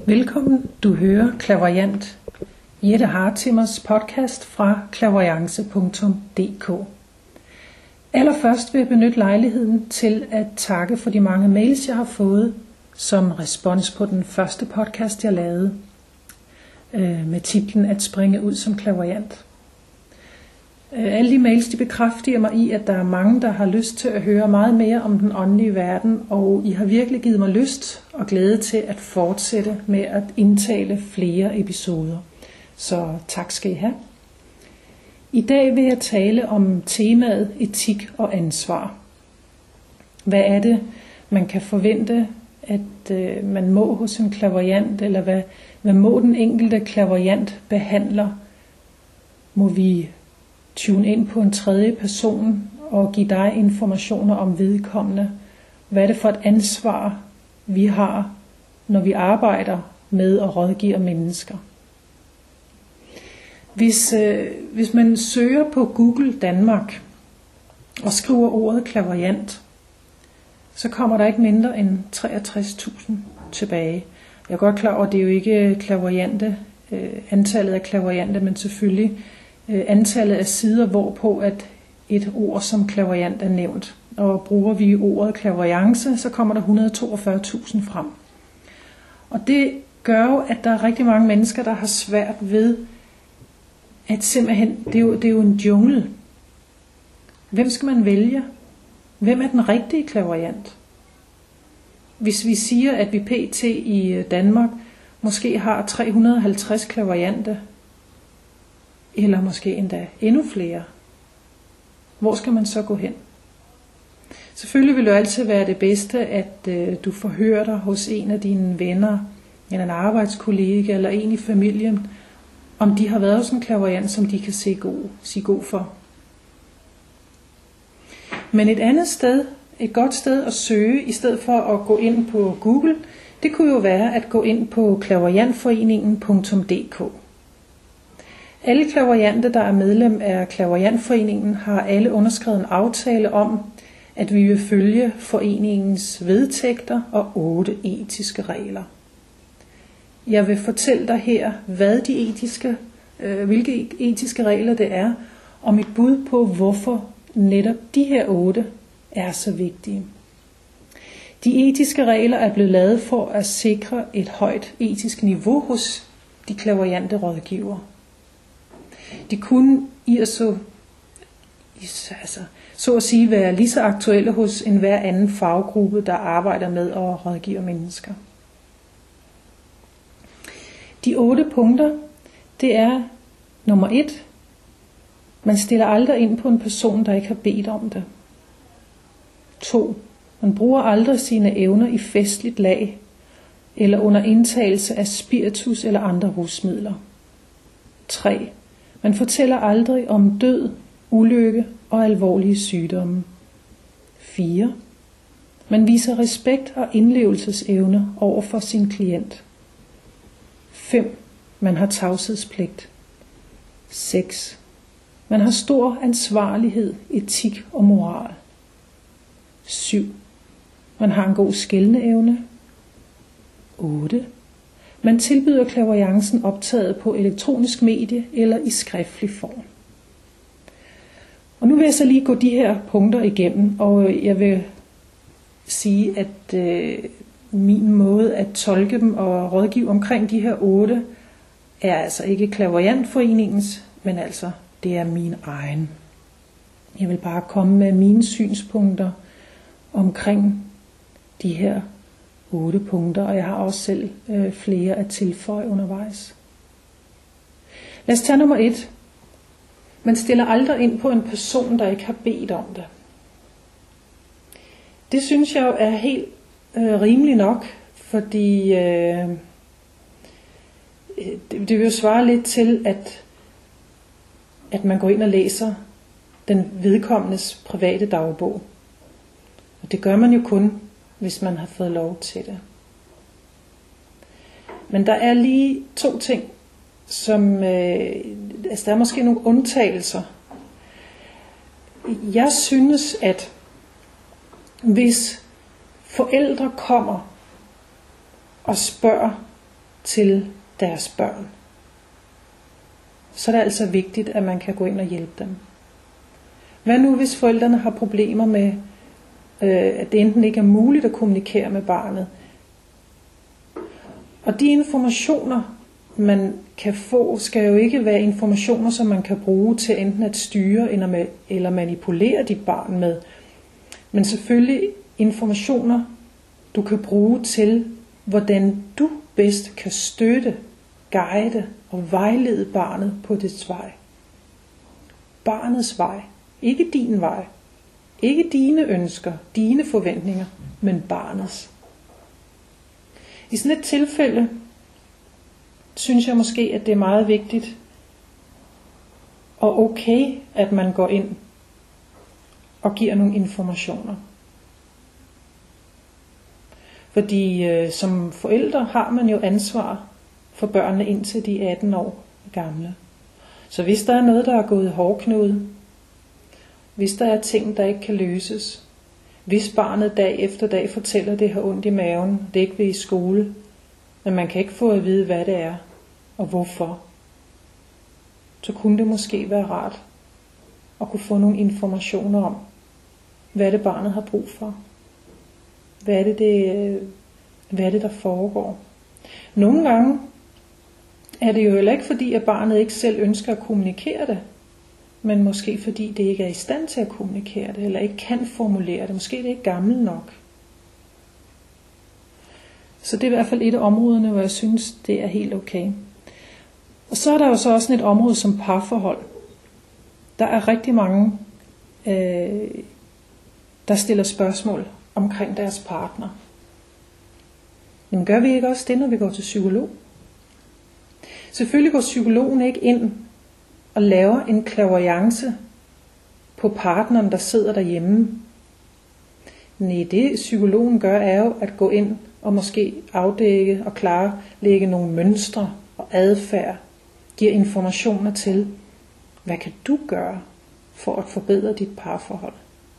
Velkommen, du hører Clairvoyant, Jette Hartimers podcast fra clairvoyance.dk. Allerførst vil jeg benytte lejligheden til at takke for de mange mails, jeg har fået som respons på den første podcast, jeg lavede med titlen At springe ud som clairvoyant. Alle de mails, de bekræfter mig i, at der er mange, der har lyst til at høre meget mere om den åndelige verden, og I har virkelig givet mig lyst og glæde til at fortsætte med at indtale flere episoder. Så tak skal I have. I dag vil jeg tale om temaet etik og ansvar. Hvad er det, man kan forvente, at man må hos en clairvoyant, eller hvad må den enkelte clairvoyant behandler? Må vi tune ind på en tredje person og give dig informationer om vedkommende? Hvad er det for et ansvar, vi har, når vi arbejder med at rådgive mennesker? Hvis man søger på Google Danmark og skriver ordet clairvoyant, så kommer der ikke mindre end 63.000 tilbage. Jeg er godt klar over, at det er jo ikke clairvoyante, antallet af clairvoyante, men selvfølgelig antallet af sider, hvorpå at et ord som clairvoyant er nævnt. Og bruger vi ordet clairvoyance, så kommer der 142.000 frem. Og det gør jo, at der er rigtig mange mennesker, der har svært ved, at simpelthen, det er jo en jungle. Hvem skal man vælge? Hvem er den rigtige clairvoyant? Hvis vi siger, at vi pt. I Danmark måske har 350 clairvoyante, eller måske endda endnu flere, hvor skal man så gå hen? Selvfølgelig vil det jo altid være det bedste, at du forhører dig hos en af dine venner, eller en arbejdskollega, eller en i familien, om de har været hos en clairvoyant, som de kan sige god for. Men et andet sted, et godt sted at søge, i stedet for at gå ind på Google, det kunne jo være at gå ind på clairvoyantforeningen.dk. Alle clairvoyante, der er medlem af Clairvoyantforeningen, har alle underskrevet en aftale om, at vi vil følge foreningens vedtægter og 8 etiske regler. Jeg vil fortælle dig her, hvilke etiske regler det er, og mit bud på, hvorfor netop de her 8 er så vigtige. De etiske regler er blevet lavet for at sikre et højt etisk niveau hos de clairvoyante rådgivere. De kunne så at sige være lige så aktuelle hos enhver anden faggruppe, der arbejder med at rådgive mennesker. De 8 punkter, det er nummer 1. Man stiller aldrig ind på en person, der ikke har bedt om det. 2. Man bruger aldrig sine evner i festligt lag, eller under indtagelse af spiritus eller andre rusmidler. 3. Man fortæller aldrig om død, ulykke og alvorlige sygdomme. 4. Man viser respekt og indlevelsesevne over for sin klient. 5. Man har tavshedspligt. 6. Man har stor ansvarlighed, etik og moral. 7. Man har en god skelneevne. 8. Man tilbyder clairvoyancen optaget på elektronisk medie eller i skriftlig form. Og nu vil jeg så lige gå de her punkter igennem, og jeg vil sige, at min måde at tolke dem og rådgive omkring de her 8, er altså ikke Clairvoyantforeningens, men altså det er min egen. Jeg vil bare komme med mine synspunkter omkring de her 8 punkter, og jeg har også selv flere at tilføje undervejs. Lad os tage nummer 1. Man stiller aldrig ind på en person, der ikke har bedt om det. Det synes jeg jo er helt rimelig nok, fordi det vil jo svare lidt til, at man går ind og læser den vedkommendes private dagbog. Og det gør man jo kun, hvis man har fået lov til det. Men der er lige 2 ting, som der er måske nogle undtagelser. Jeg synes, at hvis forældre kommer og spørger til deres børn, så er det altså vigtigt, at man kan gå ind og hjælpe dem. Hvad nu, hvis forældrene har problemer med, at det enten ikke er muligt at kommunikere med barnet? Og de informationer, man kan få, skal jo ikke være informationer, som man kan bruge til enten at styre eller manipulere dit barn med. Men selvfølgelig informationer, du kan bruge til, hvordan du bedst kan støtte, guide og vejlede barnet på dets vej. Barnets vej. Ikke din vej. Ikke dine ønsker, dine forventninger, men barnets. I sådan et tilfælde, synes jeg måske, at det er meget vigtigt og okay, at man går ind og giver nogle informationer. Fordi som forældre har man jo ansvar for børnene indtil de er 18 år gamle. Så hvis der er noget, der er gået i hårdknude, hvis der er ting, der ikke kan løses, hvis barnet dag efter dag fortæller, at det har ondt i maven, det ikke vil i skole, men man kan ikke få at vide, hvad det er og hvorfor, så kunne det måske være rart at kunne få nogle informationer om, hvad det barnet har brug for. Hvad er det, der foregår? Nogle gange er det jo heller ikke fordi, at barnet ikke selv ønsker at kommunikere det, men måske fordi det ikke er i stand til at kommunikere det, eller ikke kan formulere det. Måske det er ikke gammel nok. Så det er i hvert fald et af områderne, hvor jeg synes, det er helt okay. Og så er der jo så også et område som parforhold. Der er rigtig mange, der stiller spørgsmål omkring deres partner. Men gør vi ikke også det, når vi går til psykolog? Selvfølgelig går psykologen ikke ind og laver en clairvoyance på partneren, der sidder derhjemme. Nej, det psykologen gør, er jo at gå ind og måske afdække og klarlægge nogle mønstre og adfærd. Giver informationer til, hvad kan du gøre for at forbedre dit parforhold?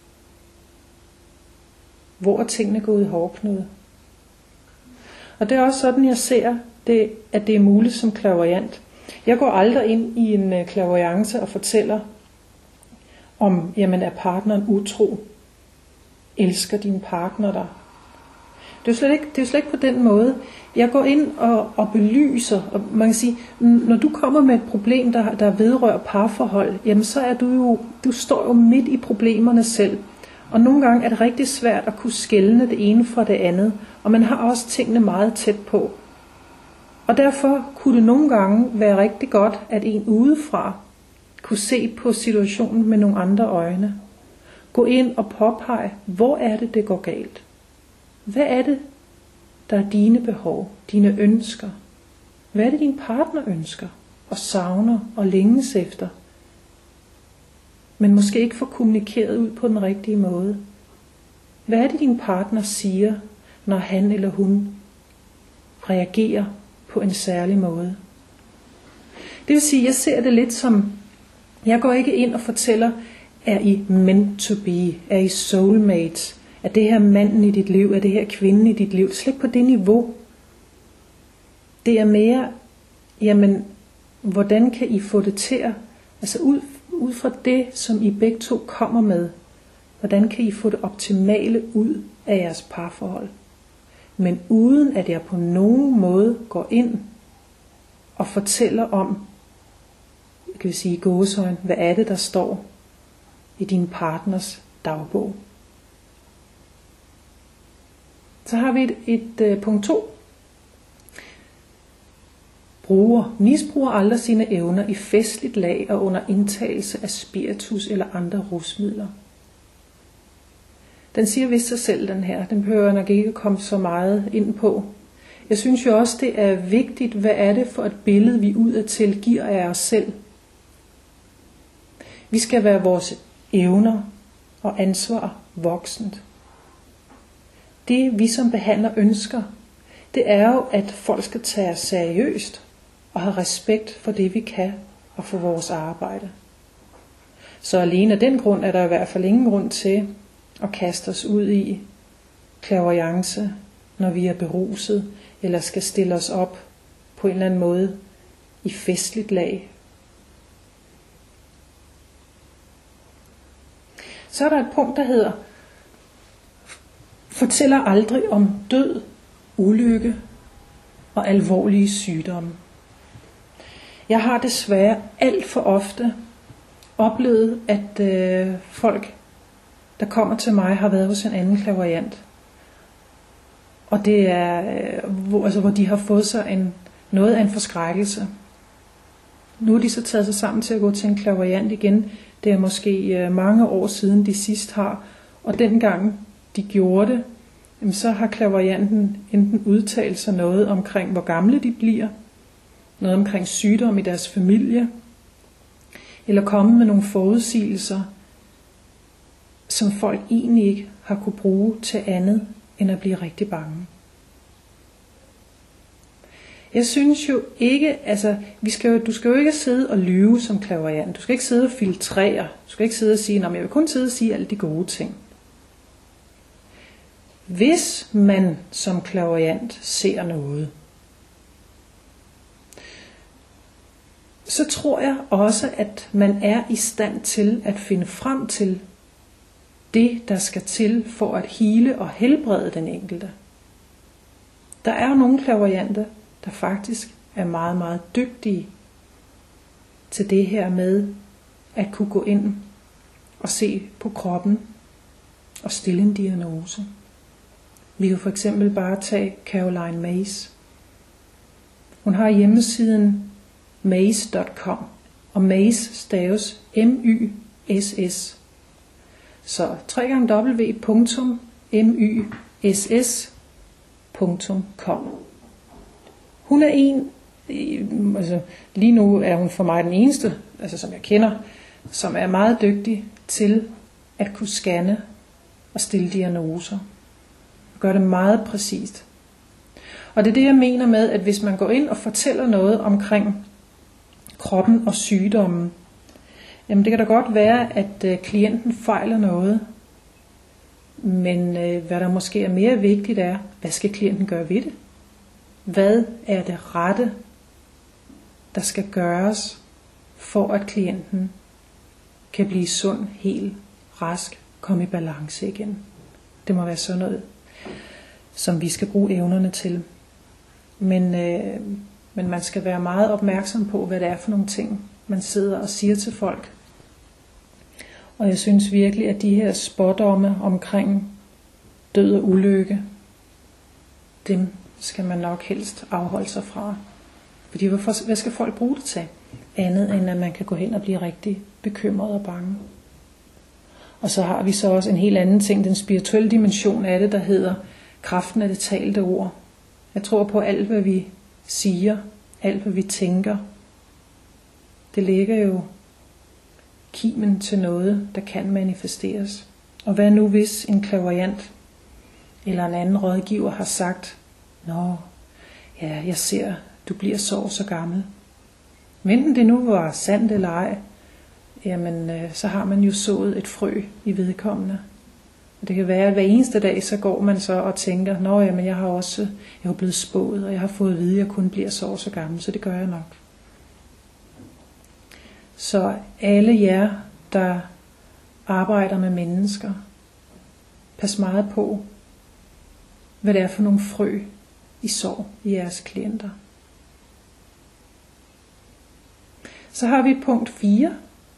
Hvor er tingene gået i hårdknude? Og det er også sådan, jeg ser, at det er muligt som clairvoyant. Jeg går aldrig ind i en clairvoyance og fortæller om, jamen er partneren utro? Elsker din partner dig? Det er jo slet ikke på den måde. Jeg går ind og belyser, og man kan sige, når du kommer med et problem, der vedrører parforhold, jamen så er du står jo midt i problemerne selv. Og nogle gange er det rigtig svært at kunne skelne det ene fra det andet, og man har også tingene meget tæt på. Og derfor kunne det nogle gange være rigtig godt, at en udefra kunne se på situationen med nogle andre øjne. Gå ind og påpege, hvor er det går galt? Hvad er det, der er dine behov, dine ønsker? Hvad er det, din partner ønsker og savner og længes efter? Men måske ikke får kommunikeret ud på den rigtige måde. Hvad er det, din partner siger, når han eller hun reagerer på en særlig måde? Det vil sige, jeg ser det lidt som, jeg går ikke ind og fortæller, er I meant to be? Er I soulmates? Er det her manden i dit liv? Er det her kvinden i dit liv? Slet på det niveau. Det er mere, jamen, hvordan kan I få det til at, altså ud fra det, som I begge to kommer med, hvordan kan I få det optimale ud af jeres parforhold? Men uden at jeg på nogen måde går ind og fortæller om, kan vi sige i gåseøjne, hvad er det, der står i din partners dagbog. Så har vi et punkt 2. Misbruger aldrig sine evner i festligt lag og under indtagelse af spiritus eller andre rusmidler. Den siger vist sig selv, den her. Den behøver nok ikke komme så meget ind på. Jeg synes jo også, det er vigtigt, hvad er det for et billede, vi udadtil giver af os selv. Vi skal være vores evner og ansvar voksent. Det vi som behandler ønsker, det er jo, at folk skal tage os seriøst og have respekt for det vi kan og for vores arbejde. Så alene af den grund er der i hvert fald ingen grund til at kaste os ud i clairvoyance, når vi er beruset eller skal stille os op på en eller anden måde i festligt lag. Så er der et punkt, der hedder, fortæller aldrig om død, ulykke og alvorlige sygdomme. Jeg har desværre alt for ofte oplevet, at folk, der kommer til mig, har været hos en anden clairvoyant. Og det er, hvor de har fået sig noget af en forskrækkelse. Nu er de så taget sig sammen til at gå til en clairvoyant igen. Det er måske mange år siden, de sidst har. Og dengang de gjorde det, så har clairvoyanten enten udtalt sig noget omkring, hvor gamle de bliver, noget omkring sygdom i deres familie, eller komme med nogle forudsigelser, som folk egentlig ikke har kunne bruge til andet, end at blive rigtig bange. Jeg synes jo ikke, du skal jo ikke sidde og lyve som clairvoyant. Du skal ikke sidde og filtrere. Du skal ikke sidde og sige, jeg vil kun sidde og sige alle de gode ting. Hvis man som clairvoyant ser noget, så tror jeg også, at man er i stand til at finde frem til det, der skal til for at hele og helbrede den enkelte. Der er jo nogle clairvoyanter, der faktisk er meget, meget dygtige til det her med at kunne gå ind og se på kroppen og stille en diagnose. Vi kan for eksempel bare tage Caroline Myss. Hun har hjemmesiden myss.com, og Myss staves M-Y-S-S. Så www.myss.com. Hun er lige nu er hun for mig den eneste, som jeg kender, som er meget dygtig til at kunne scanne og stille diagnoser. Og gøre det meget præcist. Og det er det, jeg mener med, at hvis man går ind og fortæller noget omkring kroppen og sygdommen, jamen det kan da godt være, at klienten fejler noget. Men hvad der måske er mere vigtigt er, hvad skal klienten gøre ved det? Hvad er det rette, der skal gøres, for at klienten kan blive sund, hel, rask, komme i balance igen? Det må være sådan noget, som vi skal bruge evnerne til. Men man skal være meget opmærksom på, hvad det er for nogle ting, man sidder og siger til folk. Og jeg synes virkelig, at de her spådomme omkring død og ulykke, dem skal man nok helst afholde sig fra. Fordi hvad skal folk bruge det til? Andet end at man kan gå hen og blive rigtig bekymret og bange. Og så har vi så også en helt anden ting, den spirituelle dimension af det, der hedder kraften af det talte ord. Jeg tror på alt, hvad vi siger, alt, hvad vi tænker. Det ligger jo kimen til noget, der kan manifesteres. Og hvad nu hvis en clairvoyant eller en anden rådgiver har sagt, jeg ser, du bliver så gammel. Men enten det nu var sandt eller ej, jamen så har man jo sået et frø i vedkommende. Og det kan være, at hver eneste dag, så går man så og tænker, jamen jeg har blevet spået, og jeg har fået at vide, at jeg kun bliver så gammel, så det gør jeg nok. Så alle jer, der arbejder med mennesker, pas meget på, hvad det er for nogle frø, I sår i jeres klienter. Så har vi punkt 4.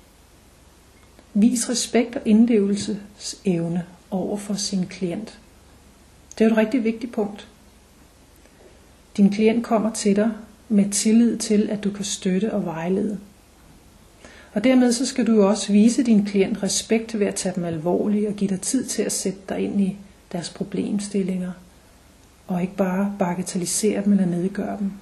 Vis respekt og indlevelsesevne over for sin klient. Det er jo et rigtig vigtigt punkt. Din klient kommer til dig med tillid til, at du kan støtte og vejlede. Og dermed så skal du jo også vise din klient respekt ved at tage dem alvorligt og give dig tid til at sætte dig ind i deres problemstillinger. Og ikke bare bagatellisere dem eller nedgøre dem.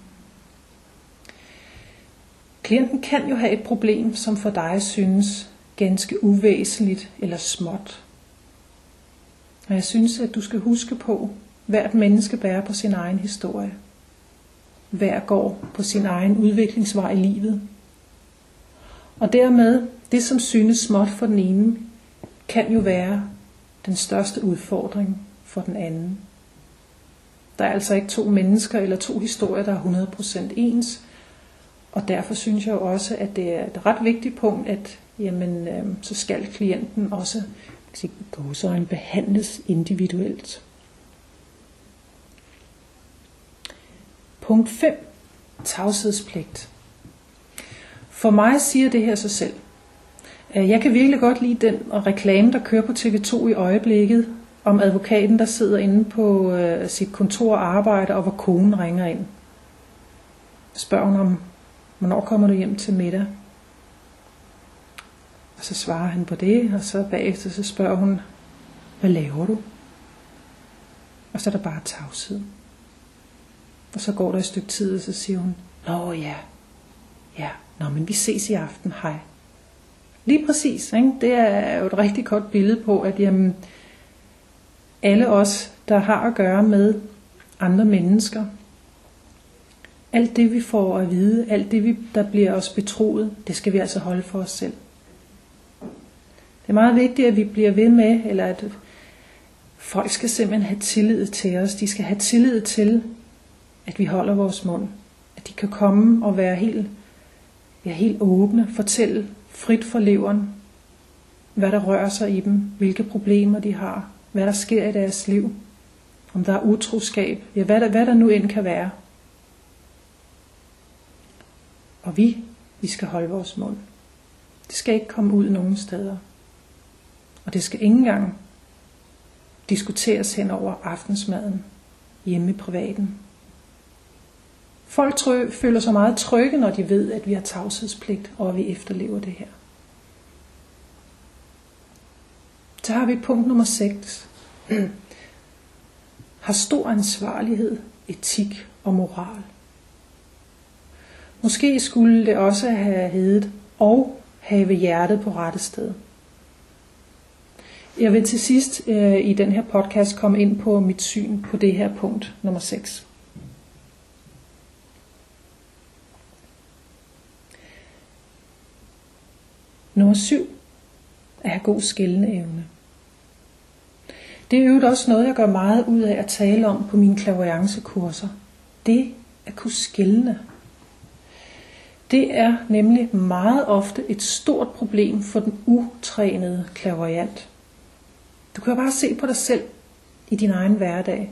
Klienten kan jo have et problem, som for dig synes ganske uvæsentligt eller småt. Og jeg synes, at du skal huske på, at hvert menneske bærer på sin egen historie. Hver går på sin egen udviklingsvej i livet. Og dermed, det som synes småt for den ene, kan jo være den største udfordring for den anden. Der er altså ikke 2 mennesker eller 2 historier, der er 100% ens. Og derfor synes jeg også, at det er et ret vigtigt punkt, at så skal klienten også behandles individuelt. Punkt 5. Tavshedspligt. For mig siger det her sig selv. Jeg kan virkelig godt lide den reklame, der kører på TV2 i øjeblikket, om advokaten, der sidder inde på sit kontor og arbejder, og hvor konen ringer ind. Spørger hun om, hvornår kommer du hjem til middag? Og så svarer han på det, og så bagefter så spørger hun, hvad laver du? Og så er der bare tavshed. Og så går der et stykke tid, og så siger hun, nå ja, men vi ses i aften, hej. Lige præcis, ikke? Det er jo et rigtig godt billede på, at alle os, der har at gøre med andre mennesker, alt det vi får at vide, alt det der bliver os betroet, det skal vi altså holde for os selv. Det er meget vigtigt, at vi bliver ved med, eller at folk skal simpelthen have tillid til os. De skal have tillid til, at vi holder vores mund. At de kan komme og være helt åbne, fortælle frit fra leveren, hvad der rører sig i dem, hvilke problemer de har, hvad der sker i deres liv, om der er utroskab, hvad der nu end kan være. Og vi skal holde vores mund. Det skal ikke komme ud nogen steder. Og det skal ikke engang diskuteres hen over aftensmaden hjemme i privaten. Folk føler sig meget trygge, når de ved, at vi har tavshedspligt, og at vi efterlever det her. Så har vi punkt nummer 6. Har stor ansvarlighed, etik og moral. Måske skulle det også have heddet og have hjertet på rette sted. Jeg vil til sidst i den her podcast komme ind på mit syn på det her punkt nummer 6. Nummer 7. At have god skelneevne. Det er jo også noget, jeg gør meget ud af at tale om på mine clairvoyancekurser. Det at kunne skelne. Det er nemlig meget ofte et stort problem for den utrænede clairvoyant. Du kan bare se på dig selv i din egen hverdag.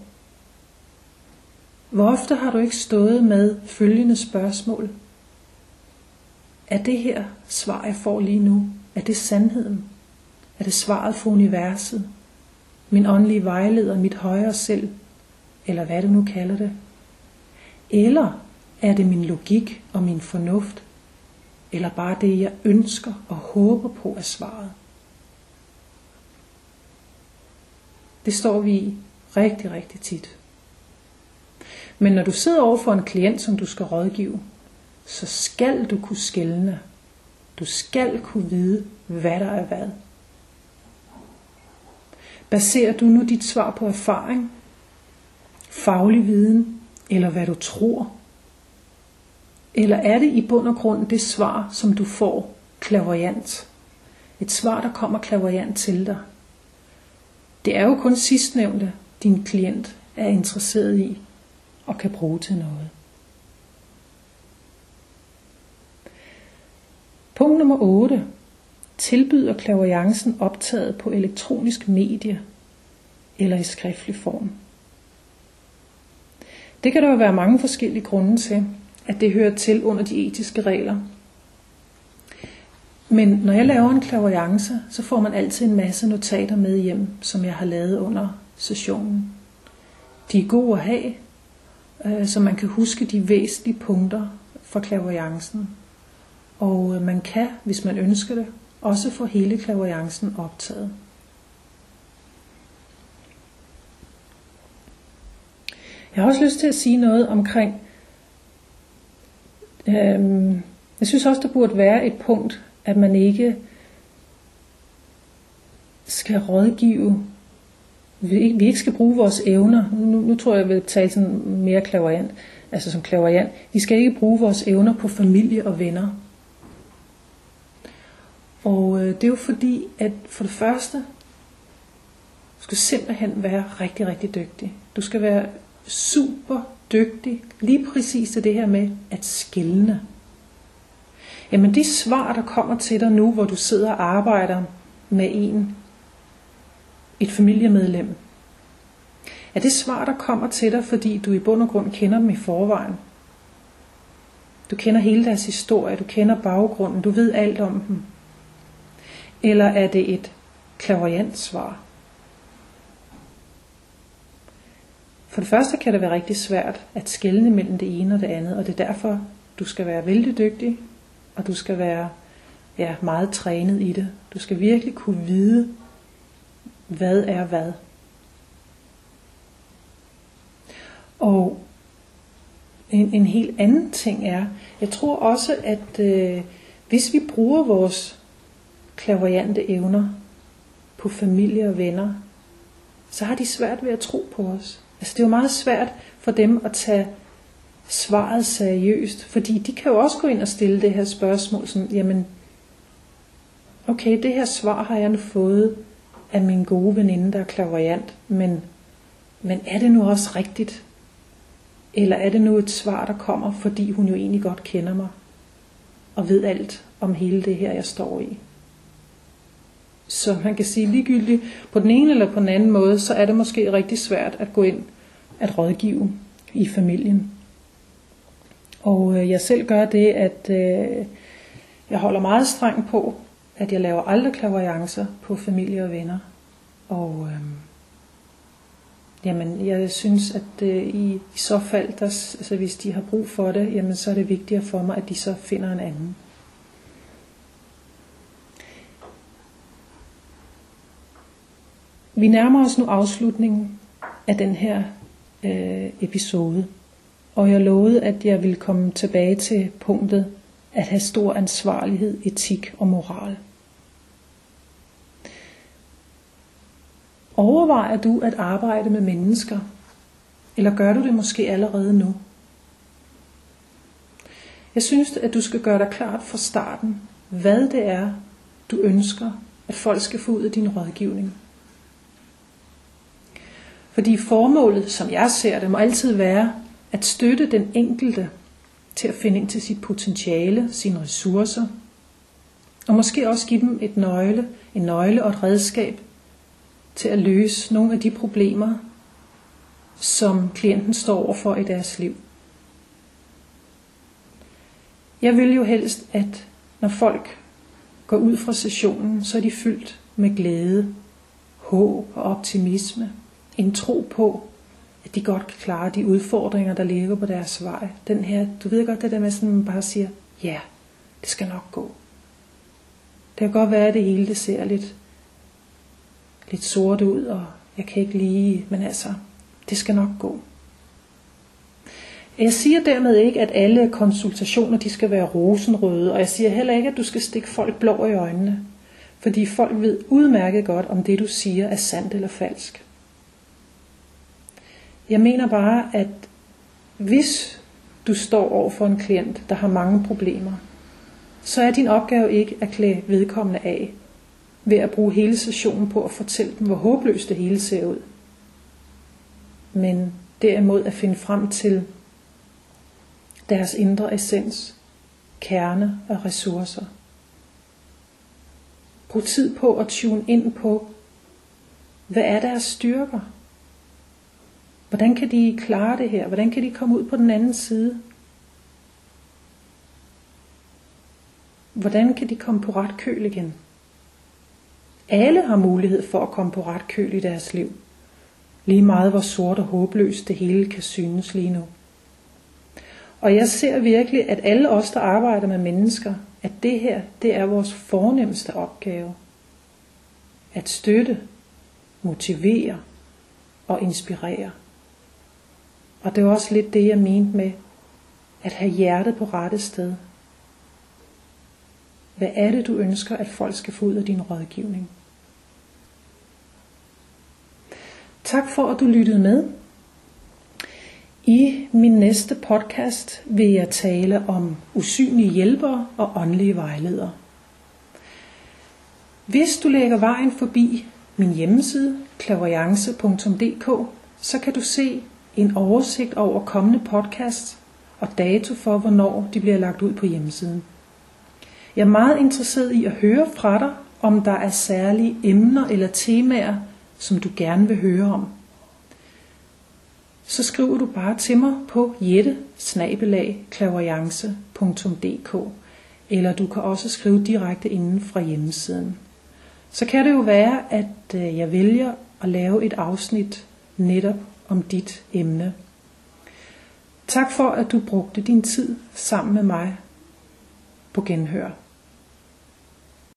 Hvor ofte har du ikke stået med følgende spørgsmål? Er det her svar, jeg får lige nu? Er det sandheden? Er det svaret for universet? Min åndelige vejleder, mit højere selv? Eller hvad du nu kalder det? Eller er det min logik og min fornuft? Eller bare det, jeg ønsker og håber på er svaret? Det står vi i rigtig, rigtig tit. Men når du sidder over for en klient, som du skal rådgive, så skal du kunne skelne. Du skal kunne vide, hvad der er hvad. Baserer du nu dit svar på erfaring, faglig viden, eller hvad du tror? Eller er det i bund og grund det svar, som du får clairvoyant? Et svar, der kommer clairvoyant til dig. Det er jo kun sidstnævnte, din klient er interesseret i og kan bruge til noget. Punkt nummer 8. Tilbyder clairvoyancen optaget på elektronisk medie eller i skriftlig form. Det kan der jo være mange forskellige grunde til, at det hører til under de etiske regler. Men når jeg laver en clairvoyance, så får man altid en masse notater med hjem, som jeg har lavet under sessionen. De er gode at have, så man kan huske de væsentlige punkter for clairvoyancen. Og man kan, hvis man ønsker det, også få hele clairvoyancen optaget. Jeg har også lyst til at sige noget omkring, jeg synes også, der burde være et punkt, at man ikke skal rådgive, vi ikke skal bruge vores evner. Nu tror jeg, jeg vil tale sådan mere clairvoyant, altså som clairvoyant. Vi skal ikke bruge vores evner på familie og venner. Og det er jo fordi, at for det første, du skal simpelthen være rigtig, rigtig dygtig. Du skal være super dygtig lige præcis til det her med at skelne. Jamen de svar, der kommer til dig nu, hvor du sidder og arbejder med et familiemedlem, er det svar, der kommer til dig, fordi du i bund og grund kender dem i forvejen? Du kender hele deres historie, du kender baggrunden, du ved alt om dem. Eller er det et clairvoyant svar? For det første kan det være rigtig svært at skelne mellem det ene og det andet, og det er derfor, du skal være vældig dygtig, og du skal være meget trænet i det. Du skal virkelig kunne vide, hvad er hvad. Og en helt anden ting er, jeg tror også, at hvis vi bruger vores clairvoyante evner på familie og venner, så har de svært ved at tro på os. Altså det er jo meget svært for dem at tage svaret seriøst, fordi de kan jo også gå ind og stille det her spørgsmål, som, jamen, okay, det her svar har jeg nu fået af min gode veninde, der er clairvoyant, men er det nu også rigtigt? Eller er det nu et svar, der kommer, fordi hun jo egentlig godt kender mig, og ved alt om hele det her, jeg står i? Så man kan sige ligegyldigt på den ene eller på den anden måde, så er det måske rigtig svært at gå ind at rådgive i familien. Og jeg selv gør det, at jeg holder meget strengt på, at jeg laver aldrig clairvoyancer på familie og venner. Og jamen, jeg synes, at i så fald, altså hvis de har brug for det, jamen, så er det vigtigere for mig, at de så finder en anden. Vi nærmer os nu afslutningen af den her episode, og jeg lovede, at jeg ville komme tilbage til punktet at have stor ansvarlighed, etik og moral. Overvejer du at arbejde med mennesker, eller gør du det måske allerede nu? Jeg synes, at du skal gøre dig klart fra starten, hvad det er, du ønsker, at folk skal få ud af din rådgivning. Fordi formålet, som jeg ser det, må altid være at støtte den enkelte til at finde ind til sit potentiale, sine ressourcer, og måske også give dem en nøgle og et redskab til at løse nogle af de problemer, som klienten står overfor i deres liv. Jeg vil jo helst, at når folk går ud fra sessionen, så er de fyldt med glæde, håb og optimisme. En tro på, at de godt kan klare de udfordringer, der ligger på deres vej. Den her, du ved godt det der med, sådan man bare siger, ja, det skal nok gå. Det kan godt være, at det hele det ser lidt sort ud, og jeg kan ikke lide, men altså, det skal nok gå. Jeg siger dermed ikke, at alle konsultationer de skal være rosenrøde, og jeg siger heller ikke, at du skal stikke folk blå i øjnene, fordi folk ved udmærket godt, om det du siger er sandt eller falsk. Jeg mener bare, at hvis du står over for en klient, der har mange problemer, så er din opgave ikke at klæde vedkommende af, ved at bruge hele sessionen på at fortælle dem, hvor håbløst det hele ser ud. Men derimod at finde frem til deres indre essens, kerne og ressourcer. Brug tid på at tune ind på, hvad er deres styrker? Hvordan kan de klare det her? Hvordan kan de komme ud på den anden side? Hvordan kan de komme på ret køl igen? Alle har mulighed for at komme på ret køl i deres liv. Lige meget hvor sort og håbløst det hele kan synes lige nu. Og jeg ser virkelig, at alle os, der arbejder med mennesker, at det her, det er vores fornemmeste opgave. At støtte, motivere og inspirere. Og det er også lidt det, jeg mente med at have hjertet på rette sted. Hvad er det, du ønsker, at folk skal få ud af din rådgivning? Tak for, at du lyttede med. I min næste podcast vil jeg tale om usynlige hjælpere og åndelige vejledere. Hvis du lægger vejen forbi min hjemmeside, clairvoyance.dk, så kan du se en oversigt over kommende podcasts og dato for, hvornår de bliver lagt ud på hjemmesiden. Jeg er meget interesseret i at høre fra dig, om der er særlige emner eller temaer, som du gerne vil høre om. Så skriver du bare til mig på jette@clairvoyance.dk, eller du kan også skrive direkte inden fra hjemmesiden. Så kan det jo være, at jeg vælger at lave et afsnit netop om dit emne. Tak for, at du brugte din tid sammen med mig. På genhør.